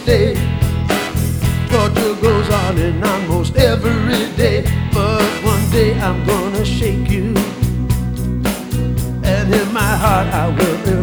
stay. Torture goes on in almost every day, but one day I'm gonna shake you, and in my heart I will